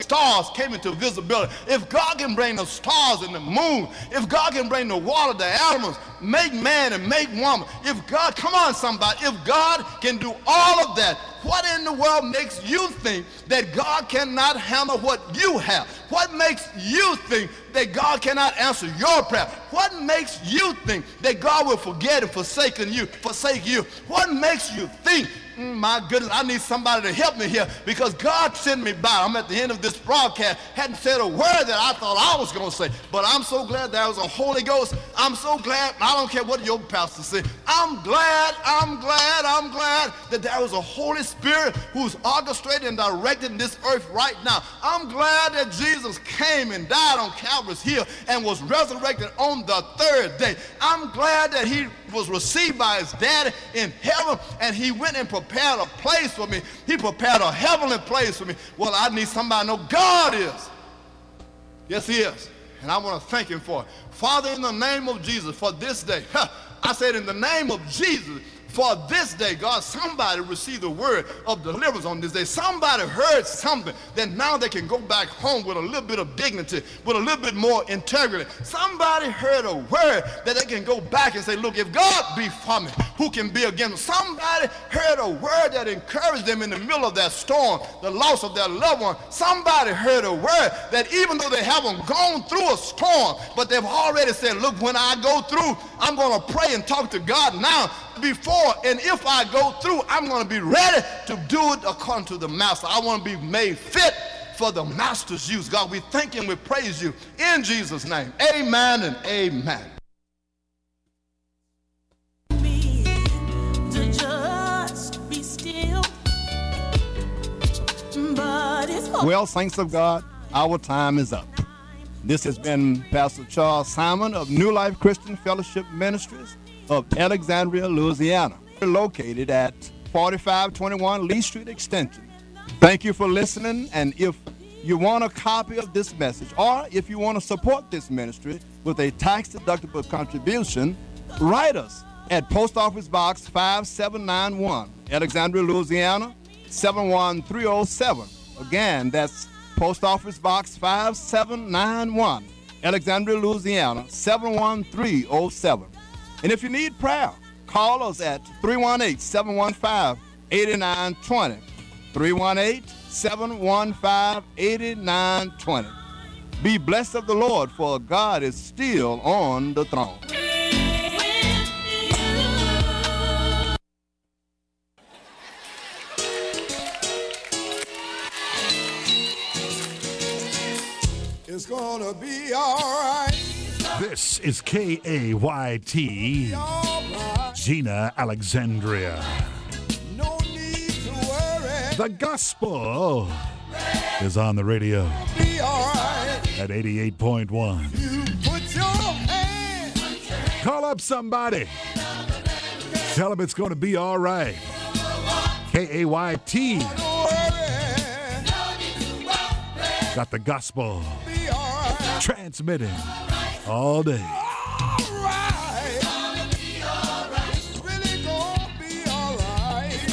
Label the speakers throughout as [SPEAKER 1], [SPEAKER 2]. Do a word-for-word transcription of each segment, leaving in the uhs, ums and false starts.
[SPEAKER 1] stars came into visibility, if God can bring the stars and the moon, if God can bring the water, the animals, make man and make woman, if God, come on somebody, if God can do all of that, what in the world makes you think that God cannot handle what you have? What makes you think that God cannot answer your prayer? What makes you think that God will forget and forsake you, forsake you? What makes you think, mm, my goodness, I need somebody to help me here because God sent me by. I'm at the end of this broadcast, hadn't said a word that I thought I was going to say, but I'm so glad there was a Holy Ghost. I'm so glad, I don't care what your pastor said. I'm glad, I'm glad, I'm glad that there was a Holy Spirit who's orchestrated and directed this earth right now. I'm glad that Jesus came and died on Calvary's hill and was resurrected on the third day. I'm glad that he was received by his daddy in heaven and he went and prepared a place for me. He prepared a heavenly place for me. Well, I need somebody to know God is. Yes, he is. And I want to thank him for it. Father, in the name of Jesus, for this day, I said in the name of Jesus, for this day, God, somebody received a word of deliverance on this day. Somebody heard something that now they can go back home with a little bit of dignity, with a little bit more integrity. Somebody heard a word that they can go back and say, look, if God be for me, who can be against me? Somebody heard a word that encouraged them in the middle of that storm, the loss of their loved one. Somebody heard a word that even though they haven't gone through a storm, but they've already said, look, when I go through, I'm going to pray and talk to God now before, and if I go through, I'm going to be ready to do it according to the master. I want to be made fit for the master's use. God, we thank you and we praise you in Jesus' name. Amen and amen. Well, saints of God, our time is up. This has been Pastor Charles Simon of New Life Christian Fellowship Ministries of Alexandria, Louisiana. We're located at forty-five twenty-one Lee Street Extension. Thank you for listening, and if you want a copy of this message, or if you want to support this ministry with a tax-deductible contribution, write us at Post Office Box five seven nine one, Alexandria, Louisiana, seven one three oh seven. Again, that's Post Office Box five seven nine one, Alexandria, Louisiana, seven one three oh seven. And if you need prayer, call us at three one eight, seven one five, eight nine two zero, three one eight, seven one five, eight nine two zero. Be blessed of the Lord, for God is still on the throne. It's gonna be all right.
[SPEAKER 2] This is K A Y T, Gina, Alexandria.
[SPEAKER 1] No need to worry.
[SPEAKER 2] The gospel is on the radio
[SPEAKER 1] Be all right.
[SPEAKER 2] at eighty-eight point one.
[SPEAKER 1] You put your hand.
[SPEAKER 2] Call up somebody. Tell them it's going to be all right. K A Y T.
[SPEAKER 1] Don't worry.
[SPEAKER 2] Got the gospel
[SPEAKER 1] Be all right.
[SPEAKER 2] transmitting all day.
[SPEAKER 1] All right. It's really gonna be all right.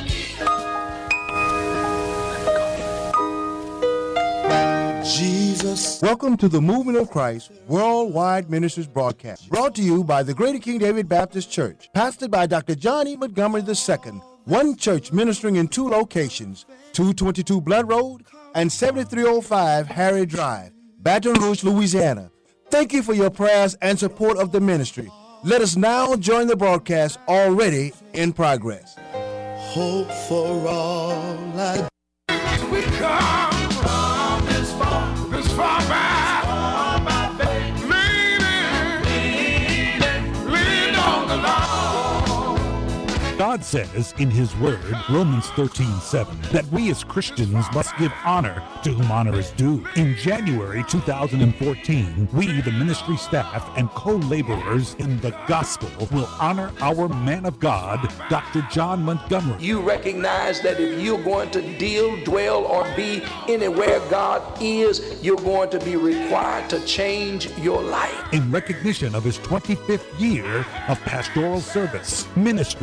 [SPEAKER 1] Jesus.
[SPEAKER 3] Welcome to the Movement of Christ Worldwide Ministries broadcast, brought to you by the Greater King David Baptist Church, pastored by Doctor John E. Montgomery the Second, one church ministering in two locations, two twenty-two Blood Road and seventy-three oh five Harry Drive, Baton Rouge, Louisiana. Thank you for your prayers and support of the ministry. Let us now join the broadcast already in progress.
[SPEAKER 1] Hope for all I
[SPEAKER 4] We come from this far, this far back, far by faith, leaning, leaning, leaning on the Lord.
[SPEAKER 2] God says in his word, Romans thirteen seven, that we as Christians must give honor to whom honor is due. In January two thousand fourteen, we, the ministry staff and co-laborers in the gospel, will honor our man of God, Doctor John Montgomery.
[SPEAKER 5] You recognize that if you're going to deal, dwell, or be anywhere God is, you're going to be required to change your life.
[SPEAKER 2] In recognition of his twenty-fifth year of pastoral service, ministry, and leadership,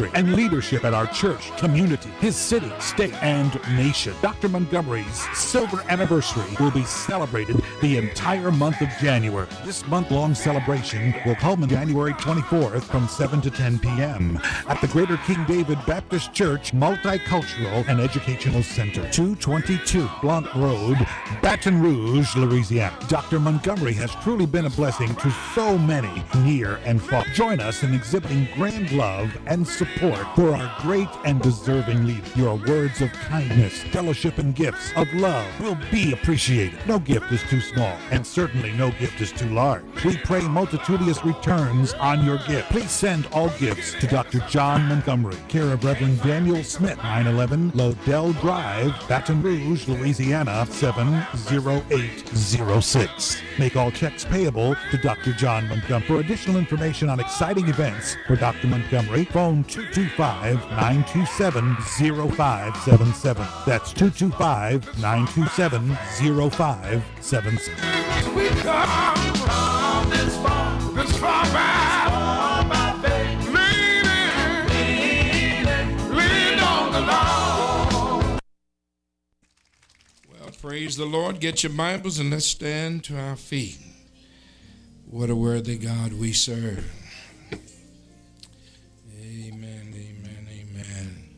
[SPEAKER 2] leadership at our church, community, his city, state, and nation. Doctor Montgomery's silver anniversary will be celebrated the entire month of January. This month-long celebration will culminate January twenty-fourth from seven to ten p.m. at the Greater King David Baptist Church Multicultural and Educational Center, two twenty-two Blanc Road, Baton Rouge, Louisiana. Doctor Montgomery has truly been a blessing to so many near and far. Join us in exhibiting grand love and support for our great and deserving leader. Your words of kindness, fellowship, and gifts of love will be appreciated. No gift is too small, and certainly no gift is too large. We pray multitudinous returns on your gift. Please send all gifts to Doctor John Montgomery, care of Reverend Daniel Smith, nine eleven Lodell Drive, Baton Rouge, Louisiana, seven zero eight zero six. Make all checks payable to Doctor John Montgomery. For additional information on exciting events for Doctor Montgomery, phone two two five, nine two seven, zero five seven seven. That's two two five, nine two seven, zero five seven seven.
[SPEAKER 4] We come from this far, this far back, by faith, leaning, leaning, leaning on the Lord. Well, praise the Lord. Get your Bibles and let's stand to our feet. What a worthy God we serve. Amen, amen, amen.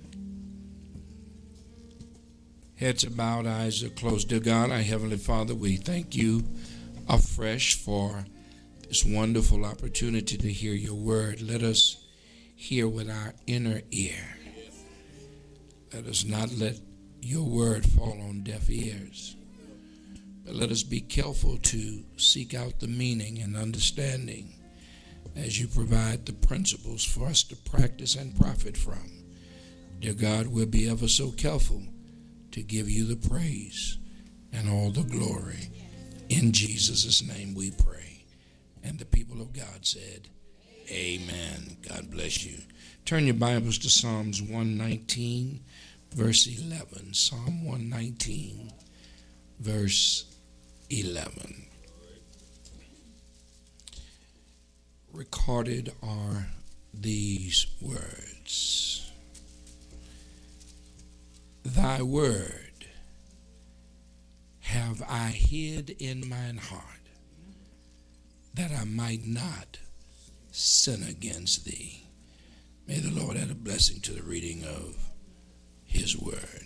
[SPEAKER 4] Heads are bowed, eyes are closed. Dear God, our Heavenly Father, we thank you afresh for this wonderful opportunity to hear your word. Let us hear with our inner ear. Let us not let your word fall on deaf ears. But let us be careful to seek out the meaning and understanding as you provide the principles for us to practice and profit from. Dear God, we'll be ever so careful to give you the praise and all the glory. In Jesus' name we pray. And the people of God said, amen. God bless you. Turn your Bibles to Psalms one nineteen, verse eleven. Psalm one nineteen, verse eleven. Recorded are these words. Thy word have I hid in mine heart, that I might not sin against thee. May the Lord add a blessing to the reading of his word.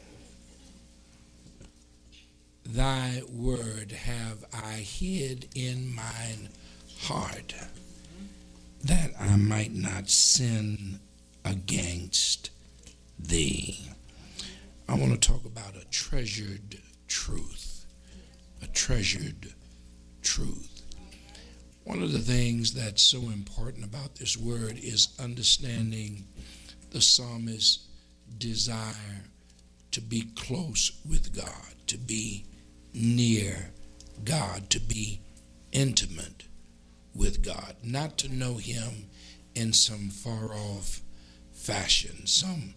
[SPEAKER 4] Thy word have I hid in mine heart, that I might not sin against thee. I want to talk about a treasured truth, a treasured truth. One of the things that's so important about this word is understanding the psalmist's desire to be close with God, to be near God, to be intimate with God, not to know him in some far off fashion, some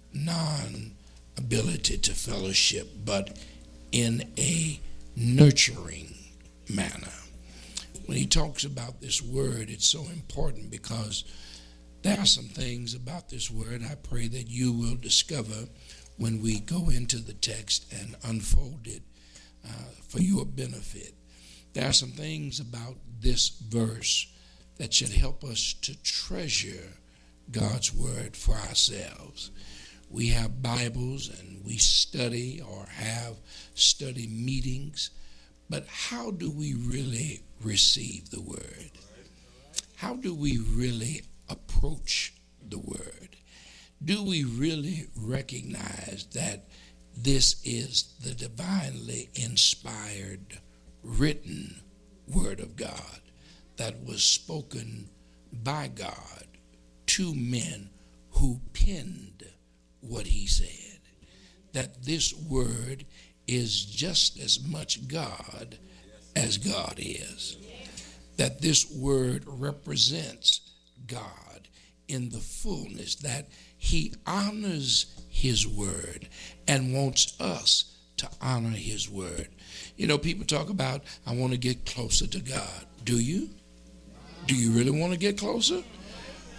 [SPEAKER 4] non-ability to fellowship, but in a nurturing manner. When he talks about this word, it's so important because there are some things about this word I pray that you will discover when we go into the text and unfold it uh, for your benefit. There are some things about this verse that should help us to treasure God's word for ourselves. We have Bibles and we study or have study meetings, but how do we really receive the word? How do we really approach the word? Do we really recognize that this is the divinely inspired, written word of God that was spoken by God to men who penned what he said? That this word is just as much God as God is. That this word represents God in the fullness, that he honors his word and wants us to honor his word. You know, people talk about, I want to get closer to God. Do you? Do you really want to get closer?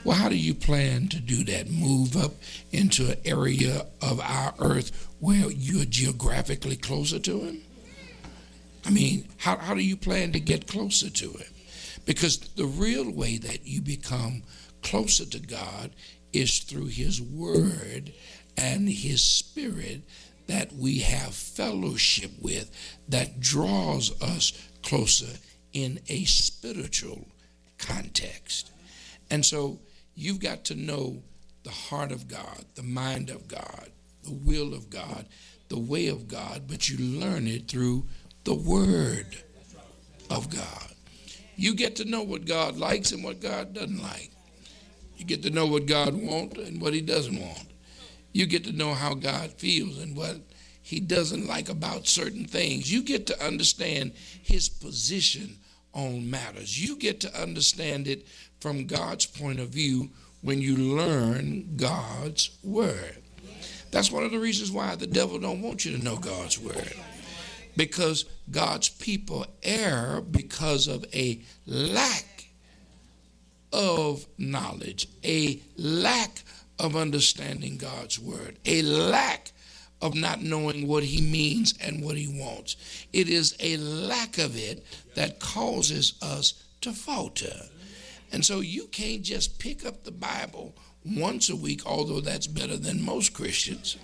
[SPEAKER 4] Well, how do you plan to do that? Move up into an area of our earth where you're geographically closer to him? I mean, how, how do you plan to get closer to him? Because the real way that you become closer to God is through his word and his spirit that we have fellowship with, that draws us closer in a spiritual context. And so you've got to know the heart of God, the mind of God, the will of God, the way of God, but you learn it through the word of God. You get to know what God likes and what God doesn't like. You get to know what God wants and what he doesn't want. You get to know how God feels and what he doesn't like about certain things. You get to understand his position on matters. You get to understand it from God's point of view when you learn God's word. That's one of the reasons why the devil don't want you to know God's word. Because God's people err because of a lack of knowledge, a lack of understanding God's word, a lack of not knowing what he means and what he wants. It is a lack of it that causes us to falter. And so you can't just pick up the Bible once a week, although that's better than most Christians,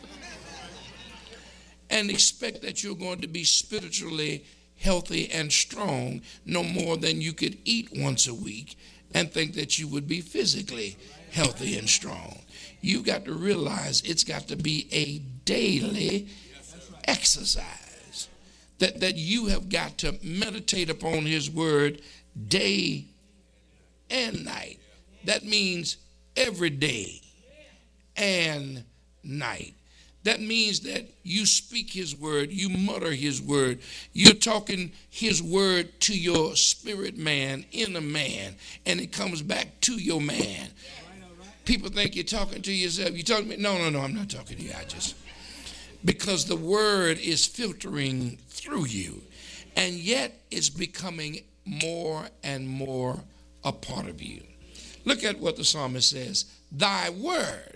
[SPEAKER 4] and expect that you're going to be spiritually healthy and strong no more than you could eat once a week and think that you would be physically healthy and strong. You've got to realize it's got to be a daily exercise, that, that you have got to meditate upon his word day and night. That means every day and night. That means that you speak his word, you mutter his word, you're talking his word to your spirit man, inner man, and it comes back to your man. People think you're talking to yourself. You talking to me? No, no, no, I'm not talking to you. I just, because the word is filtering through you, and yet it's becoming more and more a part of you. Look at what the psalmist says. Thy word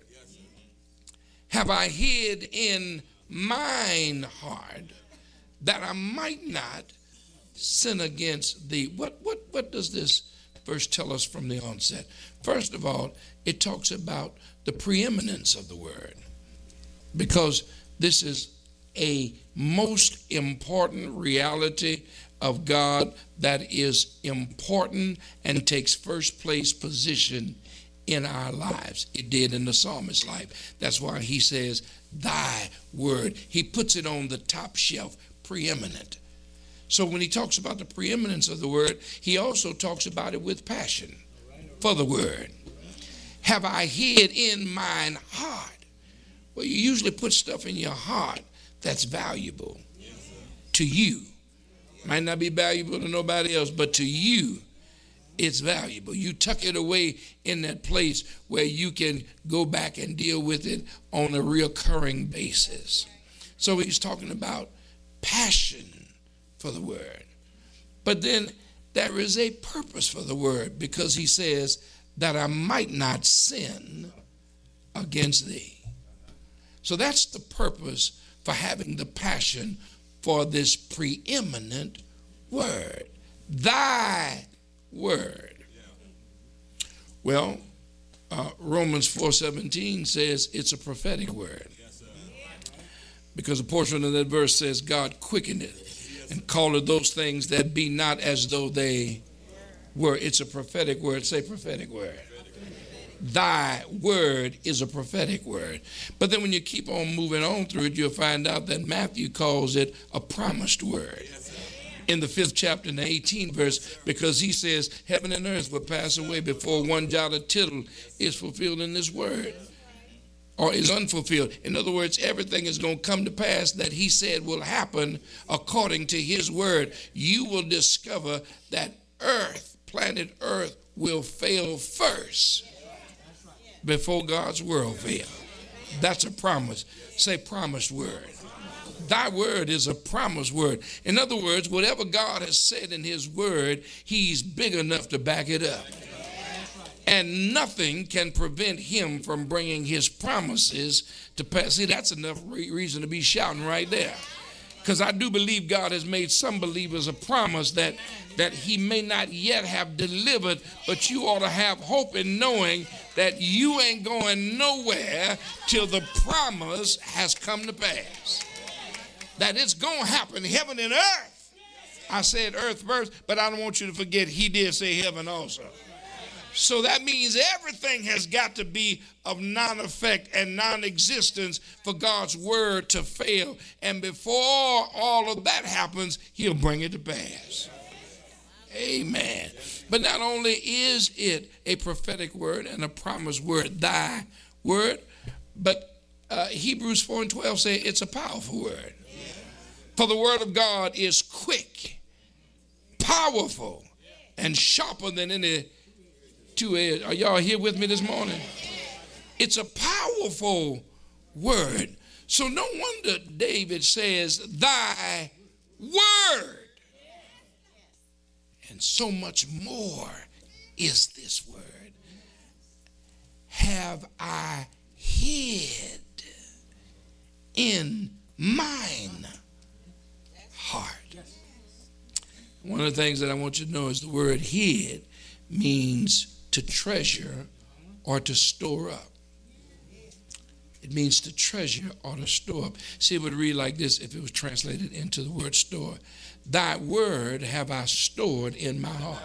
[SPEAKER 4] have I hid in mine heart, that I might not sin against thee. What, what, what does this verse tell us from the onset? First of all, it talks about the preeminence of the word, because this is a most important reality of God that is important and takes first place position in our lives. It did in the psalmist's life. That's why he says, thy word. He puts it on the top shelf, preeminent. So when he talks about the preeminence of the word, he also talks about it with passion for the word. Have I hid in mine heart? Well, you usually put stuff in your heart that's valuable to you. Might not be valuable to nobody else, but to you, it's valuable. You tuck it away in that place where you can go back and deal with it on a recurring basis. So he's talking about passion for the word. But then there is a purpose for the word, because he says that I might not sin against thee. So that's the purpose for having the passion for this preeminent word. Thy word. Well, uh, Romans four seventeen says it's a prophetic word, because a portion of that verse says God quickened it and calleth those things that be not as though they were. It's a prophetic word. Say prophetic word. Thy word is a prophetic word. But then when you keep on moving on through it, you'll find out that Matthew calls it a promised word in the fifth chapter and the eighteenth verse, because he says heaven and earth will pass away before one jot or tittle is fulfilled in this word, or is unfulfilled. In other words, everything is going to come to pass that he said will happen according to his word. You will discover that earth, planet earth, will fail first before God's world fail. That's a promise. Say promised word. Thy word is a promised word. In other words, whatever God has said in his word, he's big enough to back it up. and nothing can prevent him from bringing his promises to pass. See, that's enough re- reason to be shouting right there. Because I do believe God has made some believers a promise that, that he may not yet have delivered, but you ought to have hope in knowing that you ain't going nowhere till the promise has come to pass. That it's going to happen, heaven and earth. I said earth first, but I don't want you to forget he did say heaven also. So that means everything has got to be of non-effect and non-existence for God's word to fail. And before all of that happens, he'll bring it to pass. Amen. But not only is it a prophetic word and a promised word, thy word, but uh, Hebrews four and twelve say it's a powerful word. For the word of God is quick, powerful, and sharper than any two-edged. Are y'all here with me this morning? It's a powerful word. So no wonder David says, thy word. And so much more is this word. Have I hid in mine heart. One of the things that I want you to know is the word hid means to treasure or to store up. It means to treasure or to store up. See, it would read like this if it was translated into the word store. Thy word have I stored in my heart,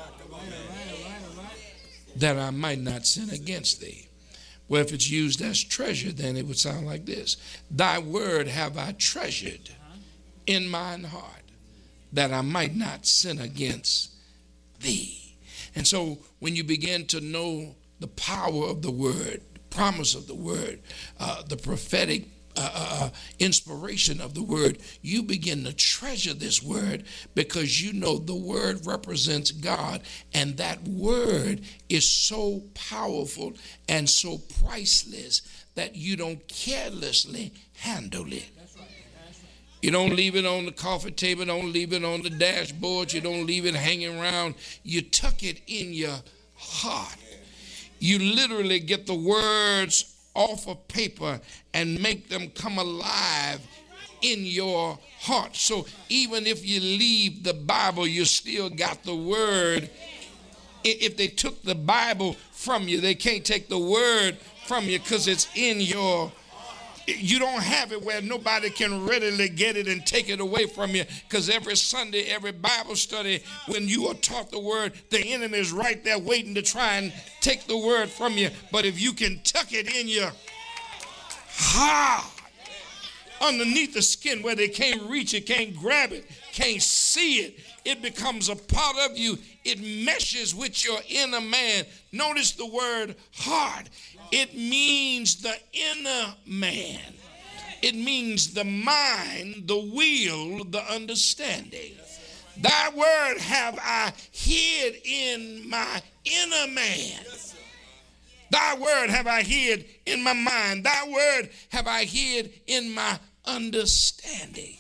[SPEAKER 4] that I might not sin against thee. Well, if it's used as treasure, then it would sound like this. Thy word have I treasured in mine heart, that I might not sin against thee. And so when you begin to know the power of the word, the promise of the word, uh, the prophetic uh, uh, inspiration of the word, you begin to treasure this word because you know the word represents God, and that word is so powerful and so priceless that you don't carelessly handle it. You don't leave it on the coffee table, don't leave it on the dashboard, you don't leave it hanging around. You tuck it in your heart. You literally get the words off of paper and make them come alive in your heart. So even if you leave the Bible, you still got the word. If they took the Bible from you, they can't take the word from you because it's in your heart. You don't have it where nobody can readily get it and take it away from you, because every Sunday, every Bible study, when you are taught the word, the enemy is right there waiting to try and take the word from you. But if you can tuck it in your heart, underneath the skin where they can't reach it, can't grab it, can't see it, it becomes a part of you. It meshes with your inner man. Notice the word heart. It means the inner man. It means the mind, the will, the understanding. Thy word have I hid in my inner man. Thy word have I hid in my mind. Thy word have I hid in my understanding.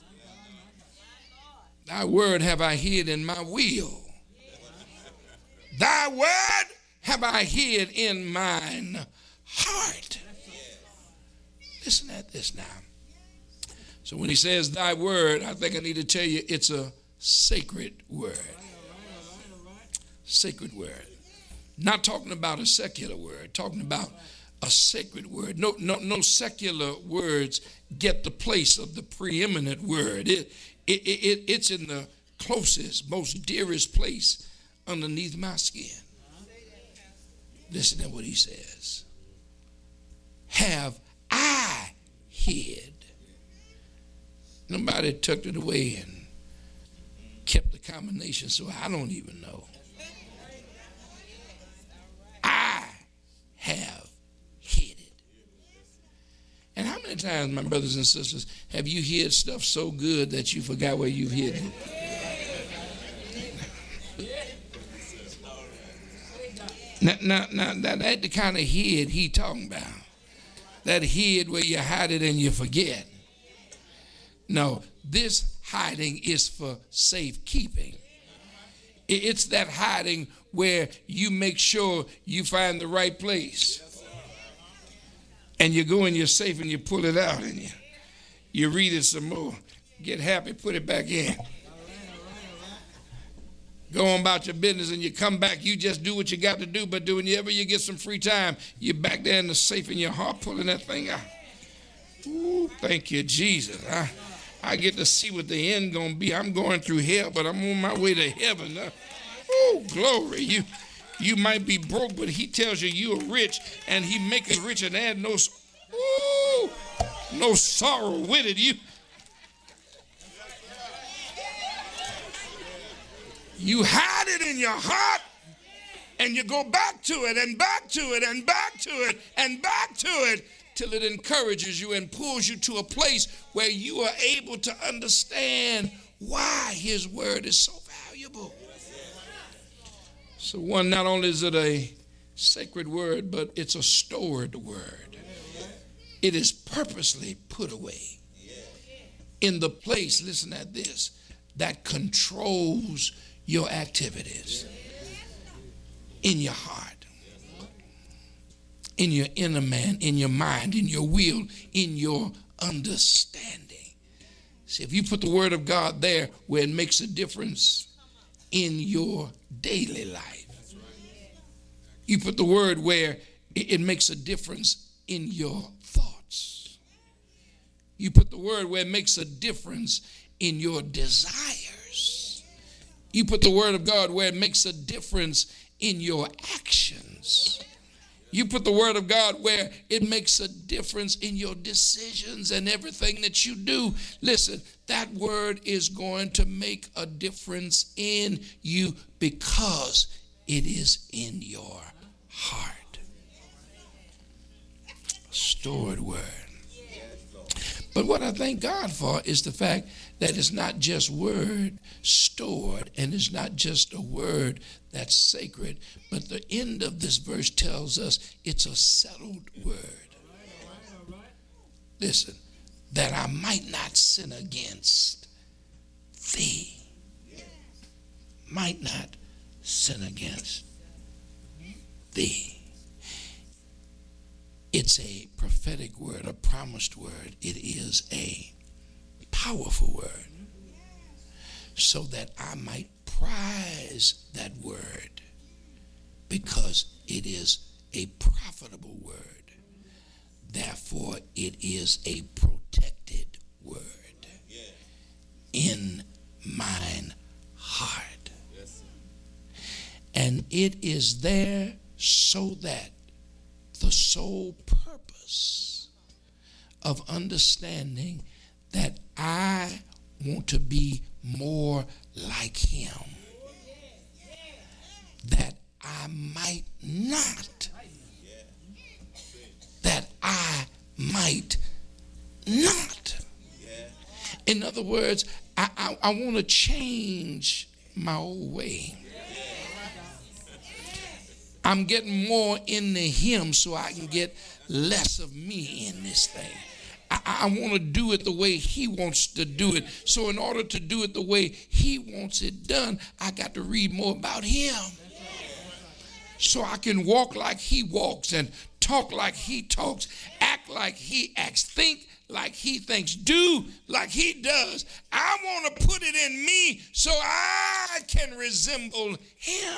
[SPEAKER 4] Thy word have I hid in my will. Thy word have I hid in mine heart. Listen at this now. So when he says thy word, I think I need to tell you it's a sacred word. Sacred word. Not talking about a secular word, talking about a sacred word. No, no, no secular words get the place of the preeminent word. It, it, it, it's in the closest, most dearest place underneath my skin. Listen to what he says. Have I hid? Nobody tucked it away and kept the combination, so I don't even know. I have hid it. And how many times, my brothers and sisters, have you hid stuff so good that you forgot where you've hid it? Now, now, now that, that the kind of hid he talking about. That hid where you hide it and you forget. No, this hiding is for safekeeping. It's that hiding where you make sure you find the right place. And you go in your safe and you pull it out and you, you read it some more. Get happy, put it back in. Go on about your business and you come back, you just do what you got to do, but do whenever you get some free time, you're back there in the safe in your heart pulling that thing out. Ooh, thank you, Jesus. I, I get to see what the end going to be. I'm going through hell, but I'm on my way to heaven. Uh, oh, glory. You you might be broke, but he tells you you are rich, and he make you rich and add no, ooh, no sorrow with it. You, you hide it in your heart, and you go back to it, and back to it, and back to it, and back to it, till it encourages you and pulls you to a place where you are able to understand why his word is so valuable. So one, not only is it a sacred word, but it's a stored word. It is purposely put away in the place, listen at this, that controls your activities in your heart, in your inner man, in your mind, in your will, in your understanding. See, if you put the word of God there where it makes a difference in your daily life, you put the word where it makes a difference in your thoughts, you put the word where it makes a difference in your desires, you put the word of God where it makes a difference in your actions, you put the word of God where it makes a difference in your decisions and everything that you do. Listen, that word is going to make a difference in you because it is in your heart. A stored word. But what I thank God for is the fact that it's not just word stored, and it's not just a word that's sacred, but the end of this verse tells us it's a settled word. Listen, that I might not sin against thee. Might not sin against thee. It's a prophetic word, a promised word. It is a powerful word, so that I might prize that word because it is a profitable word. Therefore, it is a protected word in mine heart. And it is there so that the sole purpose of understanding that I want to be more like him, that I might not, that I might not. In other words, I, I, I want to change my old way. I'm getting more into him so I can get less of me in this thing. I, I want to do it the way he wants to do it. So in order to do it the way he wants it done, I got to read more about him. So I can walk like he walks and talk like he talks, act like he acts, think like he thinks, do like he does. I want to put it in me so I can resemble him.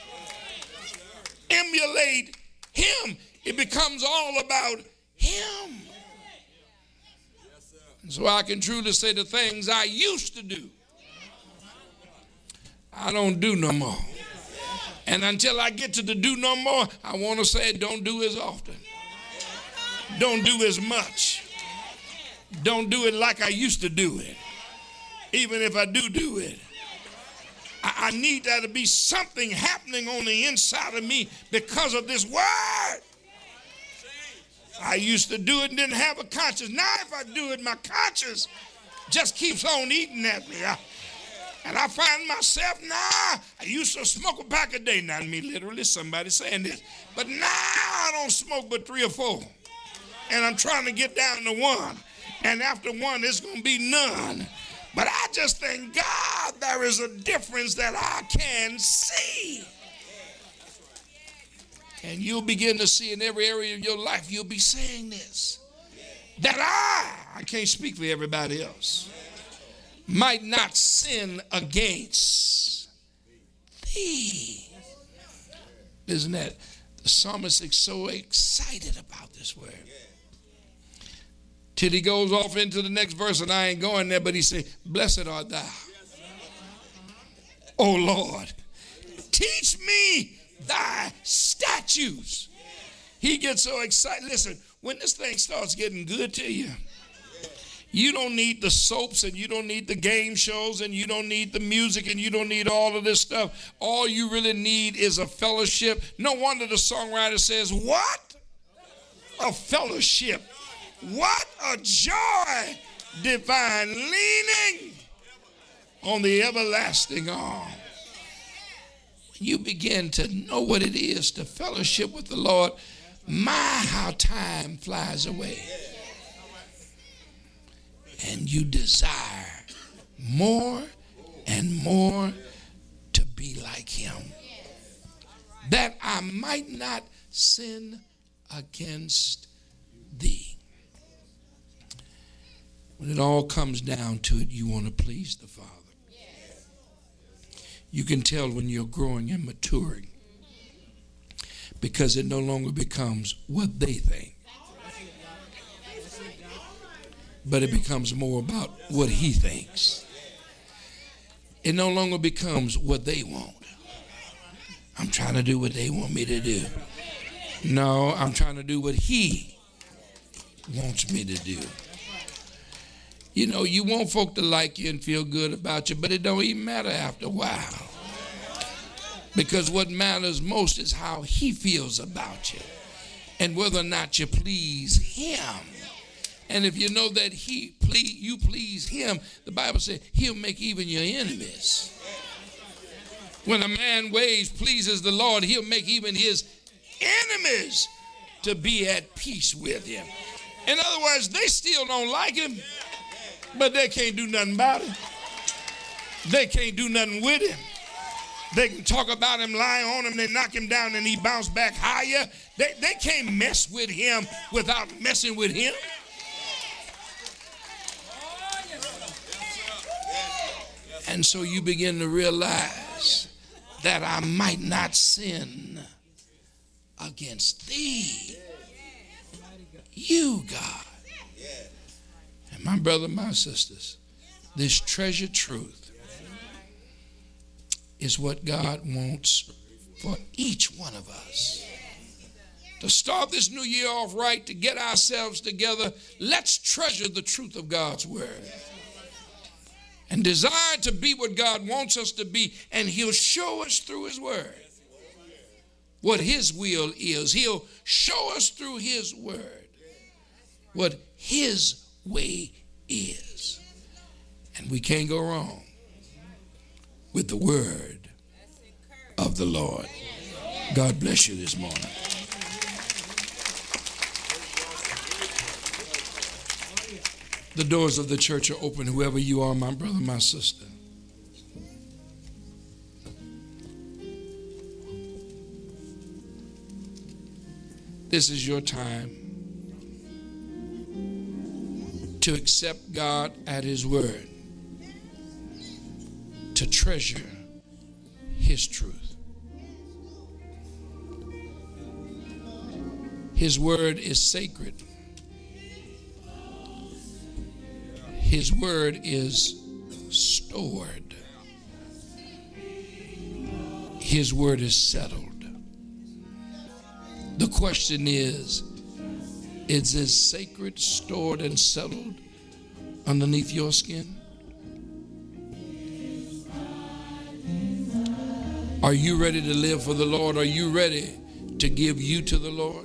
[SPEAKER 4] Emulate him. It becomes all about him. So I can truly say the things I used to do, I don't do no more. And until I get to the do no more, I want to say don't do as often. Don't do as much. Don't do it like I used to do it. Even if I do do it. I, I need there to be something happening on the inside of me because of this word. I used to do it and didn't have a conscience. Now if I do it, my conscience just keeps on eating at me. I, and I find myself, nah, I used to smoke a pack a day. Not me literally, somebody saying this. But now I don't smoke but three or four. And I'm trying to get down to one. And after one, it's going to be none. But I just thank God there is a difference that I can see. And you'll begin to see in every area of your life, you'll be saying this. That I, I can't speak for everybody else, might not sin against thee. Isn't that? The psalmist is so excited about this word. Till he goes off into the next verse, and I ain't going there, but he said, blessed art thou, O Lord. Teach me thy statutes. He gets so excited. Listen, when this thing starts getting good to you, you don't need the soaps, and you don't need the game shows, and you don't need the music, and you don't need all of this stuff. All you really need is a fellowship. No wonder the songwriter says, what? A fellowship. What a joy divine, leaning on the everlasting arm. When you begin to know what it is to fellowship with the Lord, my, how time flies away. And you desire more and more to be like him, that I might not sin against thee. When it all comes down to it, you want to please the Father. You can tell when you're growing and maturing, because it no longer becomes what they think, but it becomes more about what he thinks. It no longer becomes what they want. I'm trying to do what they want me to do. No, I'm trying to do what he wants me to do. You know, you want folk to like you and feel good about you, but it don't even matter after a while. Because what matters most is how he feels about you and whether or not you please him. And if you know that he ple- you please him, the Bible says he'll make even your enemies. When a man ways pleases the Lord, he'll make even his enemies to be at peace with him. In other words, they still don't like him, but they can't do nothing about it. They can't do nothing with him. They can talk about him, lie on him, they knock him down, and he bounce back higher. They, they can't mess with him without messing with him. And so you begin to realize that I might not sin against thee, you, God. And my brother, my sisters, this treasured truth is what God wants for each one of us. To start this new year off right, to get ourselves together, let's treasure the truth of God's word and desire to be what God wants us to be, and he'll show us through his word what his will is. He'll show us through his word what his way is. And we can't go wrong with the word of the Lord. God bless you this morning. The doors of the church are open, whoever you are, my brother, my sister. This is your time to accept God at his word, to treasure his truth. His word is sacred. His word is stored. His word is settled. The question is, is this sacred, stored, and settled underneath your skin? Are you ready to live for the Lord? Are you ready to give you to the Lord?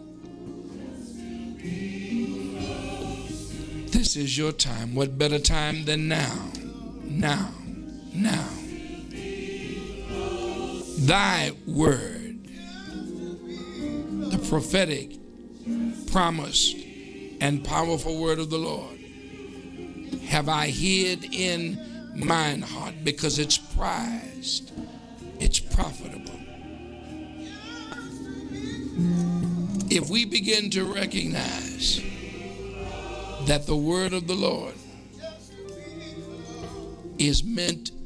[SPEAKER 4] This is your time. What better time than now? Now, now. Thy word, the prophetic, promised, and powerful word of the Lord, have I hid in mine heart, because it's prized, it's profitable. If we begin to recognize that the word of the Lord is meant